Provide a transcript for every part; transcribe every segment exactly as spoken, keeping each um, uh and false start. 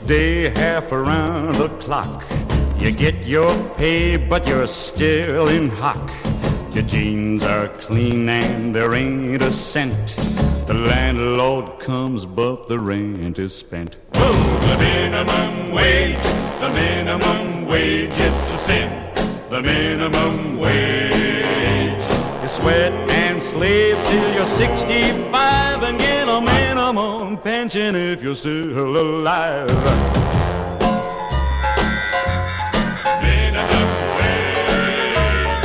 day half around the clock. You get your pay, but you're still in hock. Your jeans are clean and there ain't a cent. The landlord comes, but the rent is spent. Oh, the minimum wage, the minimum wage, it's a sin. The minimum wage. You sweat and slave till you're sixty-five and get a minimum pension if you're still alive. Minimum wage.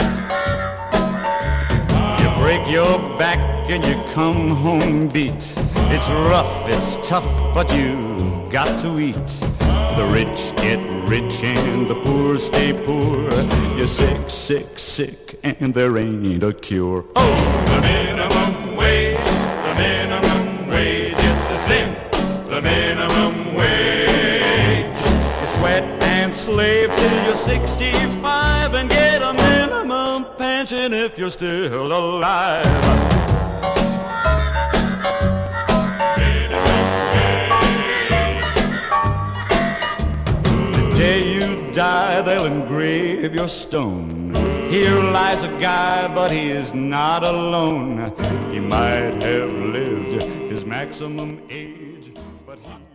You break your back and you come home beat. It's rough, it's tough, but you've got to eat. The rich get rich and the poor stay poor. You're sick, sick, sick, and there ain't a cure. Oh, the minimum wage, the minimum wage, it's a sin. The minimum wage. You sweat and slave till you're sixty-five and get a minimum pension if you're still alive. Die, they'll engrave your stone. Here lies a guy, but he is not alone. He might have lived his maximum age, but he